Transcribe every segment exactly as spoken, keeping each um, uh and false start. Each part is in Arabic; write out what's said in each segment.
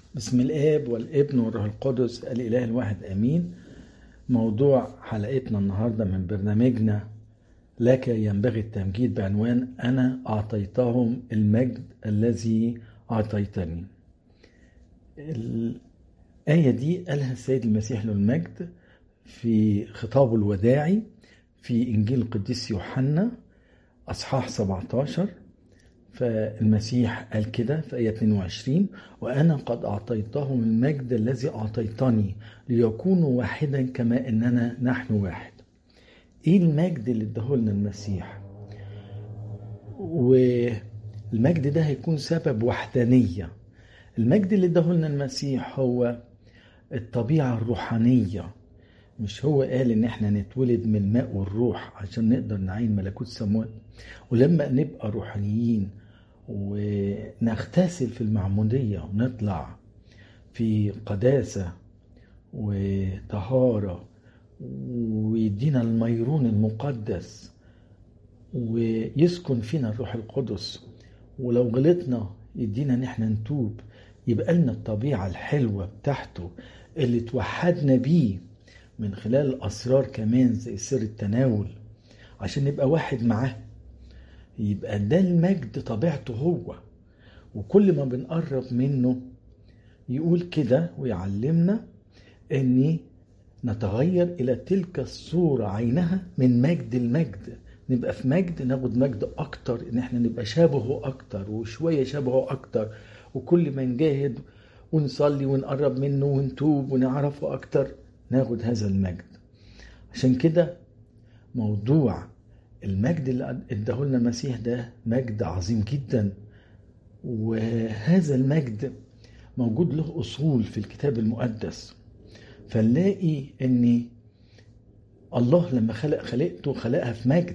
بسم الآب والابن والروح القدس الإله الواحد آمين. موضوع حلقتنا النهاردة من برنامجنا لك ينبغي التمجيد بعنوان أنا أعطيتهم المجد الذي أعطيتني. الآية دي قالها السيد المسيح له المجد في خطابه الوداعي في إنجيل القديس يوحنا أصحاح سبعة عشر. فالمسيح قال كده في آية اثنين وعشرين: وأنا قد أعطيتهم المجد الذي أعطيتني ليكونوا واحدا كما إننا نحن واحد. إيه المجد اللي اداهولنا المسيح؟ والمجد ده هيكون سبب وحدانية. المجد اللي اداهولنا المسيح هو الطبيعة الروحانية. مش هو قال إن احنا نتولد من الماء والروح عشان نقدر نعين ملكوت السماوات؟ ولما نبقى روحانيين ونغتسل في المعمودية ونطلع في قداسة وطهارة ويدينا الميرون المقدس ويسكن فينا الروح القدس، ولو غلطنا يدينا نحن نتوب، يبقى لنا الطبيعة الحلوة بتاعته اللي توحدنا بيه من خلال الأسرار كمان زي سر التناول عشان نبقى واحد معاه. يبقى ده المجد طبيعته هو، وكل ما بنقرب منه يقول كده ويعلمنا ان نتغير الى تلك الصورة عينها من مجد المجد. نبقى في مجد ناخد مجد اكتر، ان احنا نبقى شبهه اكتر وشوية شبهه اكتر، وكل ما نجاهد ونصلي ونقرب منه ونتوب ونعرفه اكتر ناخد هذا المجد. عشان كده موضوع المجد اللي اداهولنا المسيح ده مجد عظيم جدا، وهذا المجد موجود له أصول في الكتاب المقدس. فنلاقي ان الله لما خلق خلقته خلقها في مجد.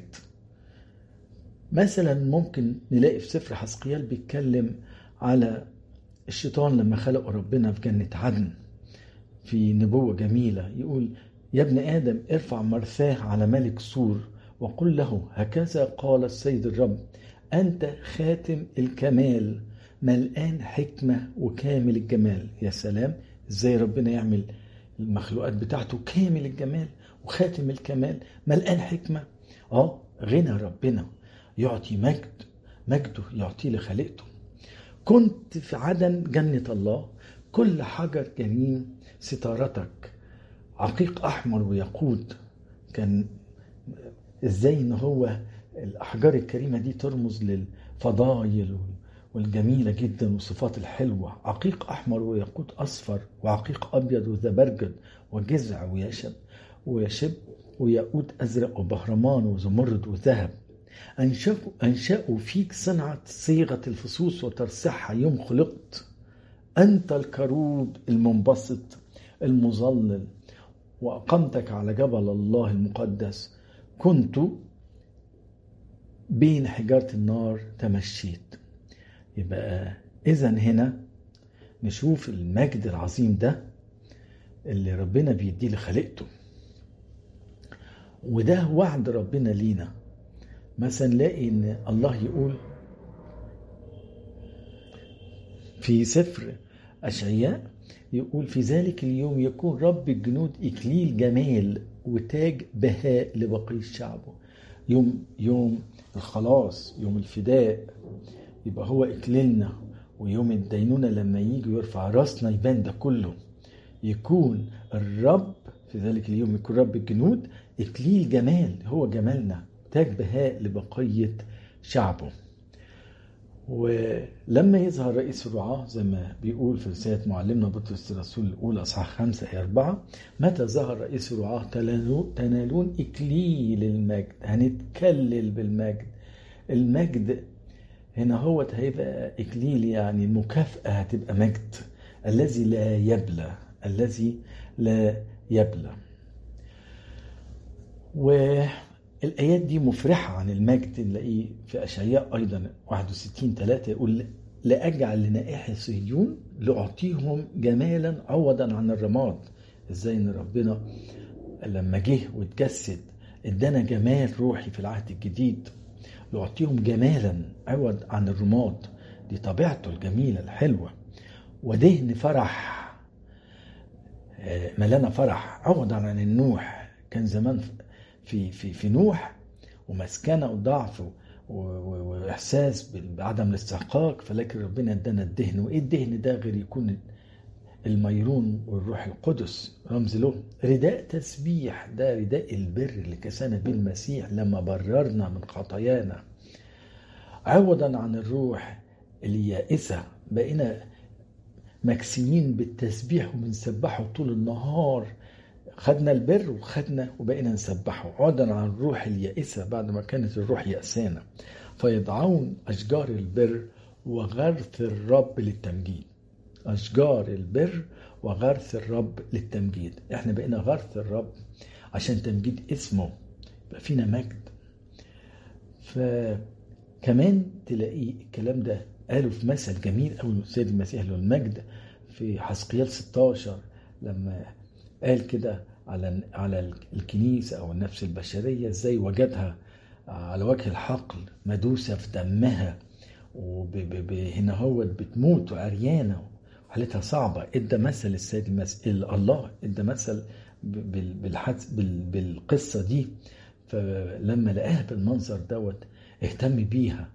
مثلا ممكن نلاقي في سفر حزقيال بيتكلم على الشيطان لما خلقه ربنا في جنة عدن في نبوة جميلة، يقول: يا ابن آدم ارفع مرثاه على ملك سور وقل له هكذا قال السيد الرب: أنت خاتم الكمال ملآن حكمة وكامل الجمال. يا سلام، ازاي ربنا يعمل المخلوقات بتاعته كامل الجمال وخاتم الكمال ملآن حكمة. اه غنى ربنا يعطي مجد، مجده يعطي لخلقته. كنت في عدن جنة الله، كل حجر جميل ستارتك عقيق أحمر ويقود. كان ازاي ان هو الاحجار الكريمة دي ترمز للفضائل والجميلة جدا والصفات الحلوة. عقيق احمر وياقوت اصفر وعقيق ابيض وزبرجد وجزع ويشب ويشب وياقوت ازرق وبهرمان وزمرد وذهب. انشأوا انشأوا فيك صنعة صيغة الفصوص وترسحها يوم خلقت. انت الكروب المنبسط المظلل، وأقمتك على جبل الله المقدس. كنت بين حجارة النار تمشيت. يبقى إذن هنا نشوف المجد العظيم ده اللي ربنا بيديه لخلقته، وده وعد ربنا لينا. مثلا نلاقي إن الله يقول في سفر أشعياء، يقول: في ذلك اليوم يكون رب الجنود إكليل جمال وتاج بهاء لبقية شعبه. يوم يوم الخلاص، يوم الفداء، يبقى هو إكليلنا. ويوم الدينونة لما يجي ويرفع راسنا يبان ده كله. يكون الرب في ذلك اليوم يكون رب الجنود إكليل جمال، هو جمالنا، تاج بهاء لبقية شعبه. ولما يظهر رئيس الرعاة زي ما بيقول في رسالة معلمنا بطرس الرسول الأولى أصحاح خمسة آية أربعة: متى ظهر رئيس الرعاة تنالون إكليل المجد. هنتكلل بالمجد. المجد هنا هو هيبقى إكليل، يعني مكافأة هتبقى مجد الذي لا يبلى، الذي لا يبلى. و الآيات دي مفرحة عن المجد. نلاقيه في أشعياء أيضا واحد وستين ثلاثة يقول: لأجعل لنائح صهيون لأعطيهم جمالا عوضا عن الرماد. إزاي إن ربنا لما جه واتجسد ادانا جمال روحي في العهد الجديد، لأعطيهم جمالا عوض عن الرماد. دي طبيعته الجميلة الحلوة. ودهن فرح، ملانة فرح، عوضا عن النوح. كان زمان في في في نوح ومسكنة وضعف واحساس بعدم الاستحقاق، فلكن ربنا ادانا الدهن. وايه الدهن ده غير يكون الميرون والروح القدس رمز له. رداء تسبيح، ده رداء البر اللي كسانا به المسيح لما بررنا من خطايانا. عوضا عن الروح اليائسة بقينا مكسيين بالتسبيح وبنسبحه طول النهار. خدنا البر وخدنا وبقينا نسبحه. عوضا عن الروح اليائسة بعد ما كانت الروح يأسانا. فيضعون أشجار البر وغرث الرب للتمجيد. أشجار البر وغرث الرب للتمجيد. احنا بقينا غرث الرب عشان تمجيد اسمه، بقى فينا مجد. فكمان تلاقي الكلام ده قالوا في مثل جميل قوي السيد المسيح له المجد في حزقيال ستاشر، لما قال كده على على الكنيسة أو النفس البشرية ازاي وجدها على وجه الحقل مدوسة في دمها، وهنا هو بتموت وعريانة وحالتها صعبة. ادى مثل السيد المسيح الله، ادى مثل بالقصة دي. فلما لقاها بالمنظر دوت اهتم بيها،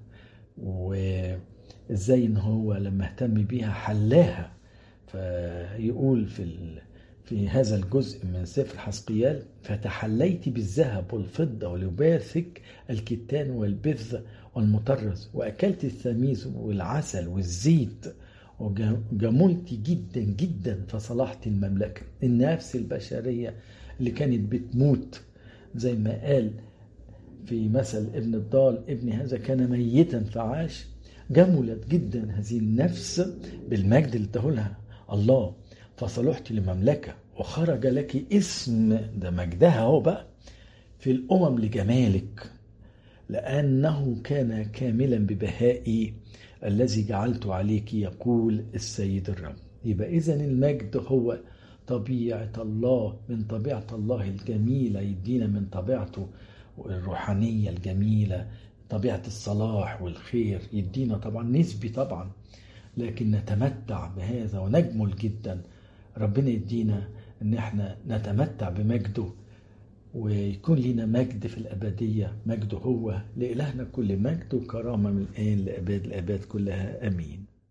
وازاي ان هو لما اهتم بيها حلاها. فيقول في في هذا الجزء من سفر حزقيال: فتحليت بالذهب والفضة ولباسك الكتان والبذ والمطرز، وأكلت الثميز والعسل والزيت، وجملت جدا جدا فصلحت المملكة. النفس البشرية اللي كانت بتموت زي ما قال في مثل ابن الضال: ابن هذا كان ميتا فعاش. جملت جدا هذه النفس بالمجد اللي اداهولها الله، فصلحت لمملكة وخرج لك اسم، ده مجدها هو بقى، في الأمم لجمالك، لأنه كان كاملا ببهائي الذي جعلت عليك، يقول السيد الرب. يبقى إذن المجد هو طبيعة الله، من طبيعة الله الجميلة، يدينا من طبيعته الروحانية الجميلة، طبيعة الصلاح والخير، يدينا طبعا نسبي طبعا، لكن نتمتع بهذا ونجمل جدا. ربنا يدينا ان احنا نتمتع بمجده، ويكون لنا مجد في الأبدية، مجده هو. لإلهنا كل مجد وكرامة من الآن لأباد الآباد كلها، أمين.